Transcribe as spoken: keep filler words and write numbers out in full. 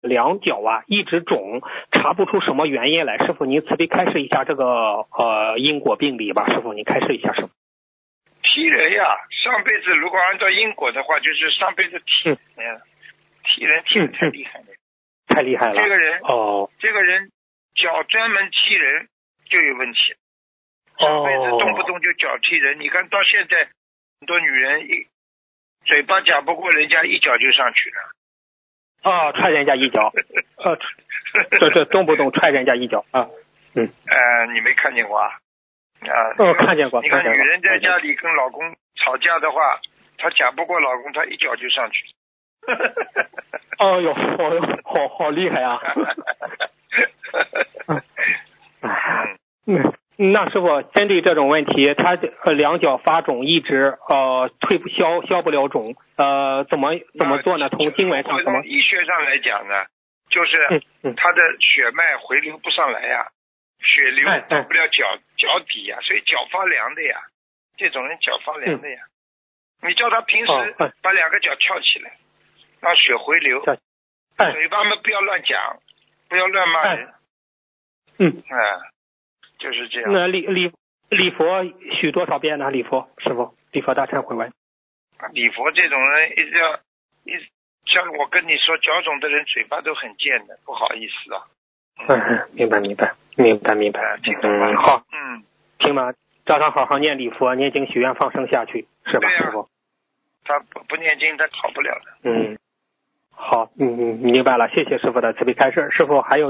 两脚啊一直肿，查不出什么原因来。师傅您慈悲开示一下这个呃因果病理吧，师傅您开示一下师傅。 踢人呀，上辈子如果按照因果的话，就是上辈子踢人呀，踢人踢得太厉害了， 太厉害了。 这个人哦， 这个人脚专门踢人就有问题。上辈子动不动就脚踢人，你看到现在很多女人一嘴巴讲不过人家，一脚就上去了。 啊，踹人家一脚，呃，这这动不动踹人家一脚啊，嗯， 呃，你没看见过啊？啊， 哦，看见过。 你看女人在家里跟老公吵架的话，她讲不过老公，她一脚就上去。 哦哟，哦哟，好好厉害啊！嗯。那师傅针对这种问题，他呃两脚发肿一直呃退不消消不了肿，呃怎么怎么做呢？从经文上怎么？ 医学上来讲呢，就是他的血脉回流不上来呀，血流到不了脚脚底呀，所以脚发凉的呀。这种人脚发凉的呀，你叫他平时把两个脚翘起来，让血回流，嘴巴们不要乱讲，不要乱骂人。 嗯啊。就是这样。 那礼礼礼佛许多少遍呢？礼佛师傅，礼佛大忏悔文。 礼佛这种人一直要一像我跟你说，脚肿的人嘴巴都很贱的，不好意思啊。 嗯，明白明白明白明白。 听懂吗？ 嗯，好， 嗯， 听了，照常好好念礼佛，念经许愿放生下去，是吧， 啊、 师傅？ 他不不念经，他好不了的。 嗯，好，嗯嗯，明白了，谢谢师傅的慈悲开示。师傅还有。